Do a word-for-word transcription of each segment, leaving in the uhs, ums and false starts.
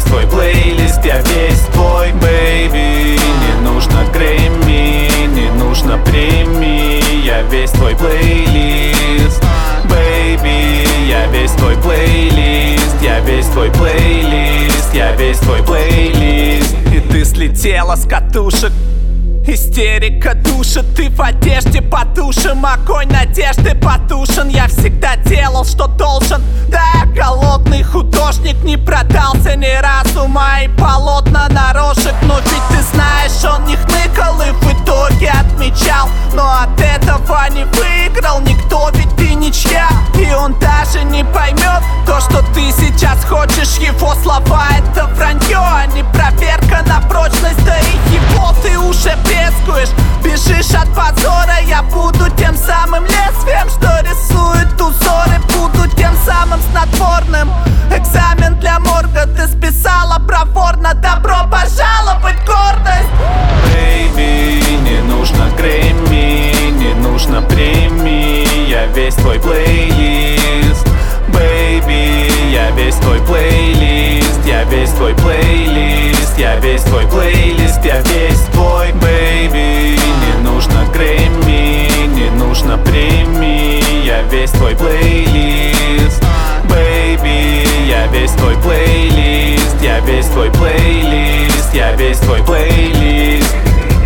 твой плейлист, я весь твой, бэйби. Не нужно Грэмми, не нужно премии, я весь твой плейлист, бэйби. Я весь твой плейлист, я весь твой плейлист, я весь твой плейлист. И ты слетела с катушек, истерика душит, ты в одежде потушим, огонь надежды потушен. Я всегда делал, что должен, да, я голодный художник, не продался ни разу, мои полотна на рожек. Но ведь ты знаешь, он не хныкал и в итоге отмечал, но от этого не выиграл никто, ведь ты ничья. И он даже не поймет то, что ты сейчас хочешь. Его слова — это вранье, а не проверка на прочность. Да и его ты уже брезгуешь, бежишь от позора. Я буду тем самым лезвием, что рисует узоры, буду тем самым снотворным. Экзамен для морга ты списала проворно, добро пожаловать, гордость. Бэйби, не нужно Грэмми, не нужно премии, я весь твой плейлист, бэйби. Я весь твой плейлист, я весь твой плейлист, я весь твой плейлист, я весь твой, бэйби. Не нужно Грэмми, не нужно премии, я весь твой плейлист, бэйби. Я весь твой плейлист, я весь твой плейлист, я весь твой плейлист.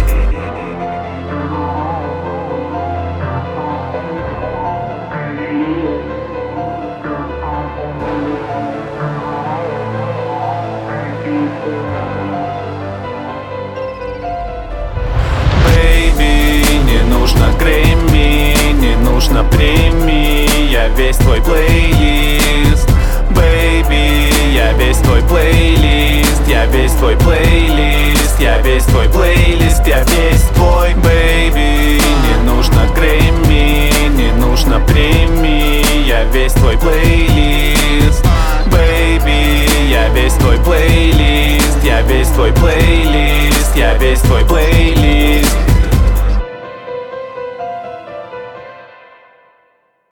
Бэйби, не нужно Грэмми, не нужно премии, я весь твой плейлист, бэйби. Я весь твой плейлист, я весь твой плейлист, я весь твой плейлист, я весь твой, бэйби. Не нужно Грэмми, не нужно премии, я весь твой плейлист, бэйби. Я весь твой плейлист, я весь твой плейлист, я весь твой плейлист.